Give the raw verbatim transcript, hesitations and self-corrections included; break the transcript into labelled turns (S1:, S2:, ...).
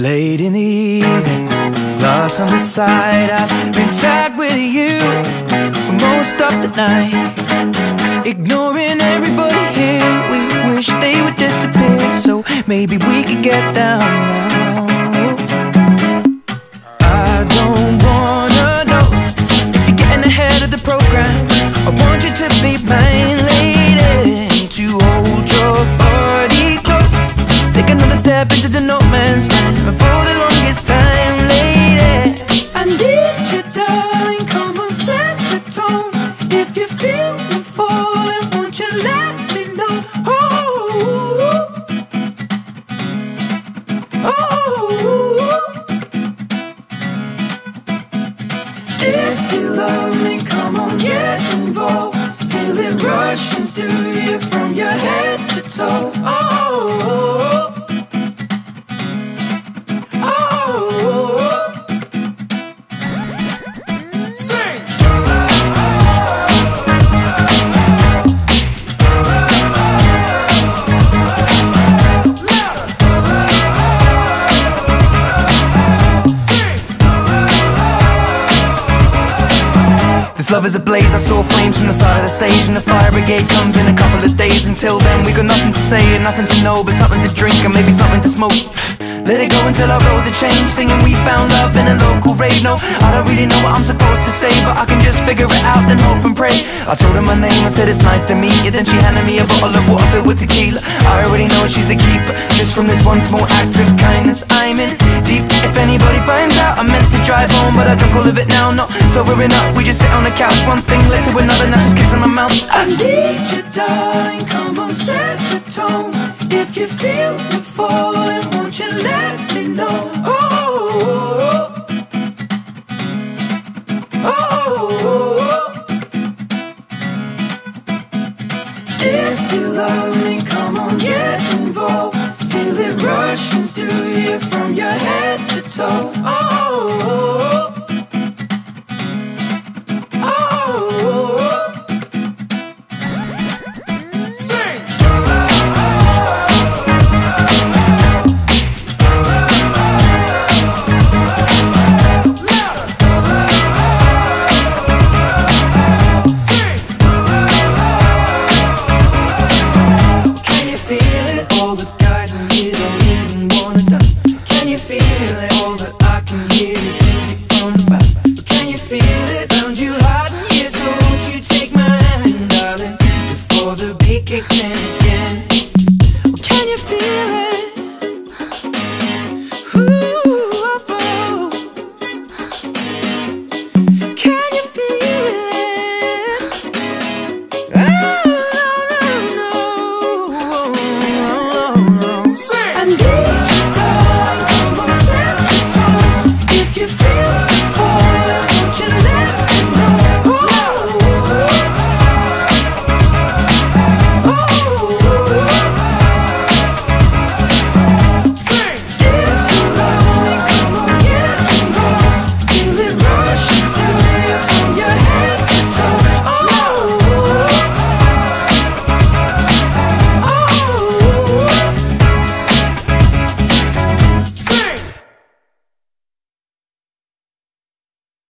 S1: late in the evening, glass on the side. I've been sad with you for most of the night, ignoring everybody here. We wish they would disappear, so maybe we could get down now. I don't wanna know if you're getting ahead of the program. I want you to be mine, lady, to hold your body close. Take another step into the no man's land for the longest time, lady. I need you, darling, come on, set the tone. If you feel me falling, won't you let me know? Oh, oh. If you love me, come on, get involved. Feel it rushing through you from your head to toe. Oh, love is ablaze, I saw flames from the side of the stage, and the fire brigade comes in a couple of days. Until then we got nothing to say and nothing to know, but something to drink and maybe something to smoke. Let it go until our roads are changed, singing we found love in a local rave. No, I don't really know what I'm supposed to say, but I can just figure it out, then hope and pray. I told her my name, I said it's nice to meet you. Then she handed me a bottle of water filled with tequila. I already know she's a keeper, just from this one small act of kindness I'm in deep. If anybody finds out, I meant to drive home, but I drunk all of it now. Not sobering up, we just sit on the couch. One thing led to another, now she's kissing my mouth. I need you, darling, come on, set the tone. If you feel me falling, won't you let me know? Oh, oh. If you love me, come on, get involved. Feel it rushing through you from your head to toe. Oh.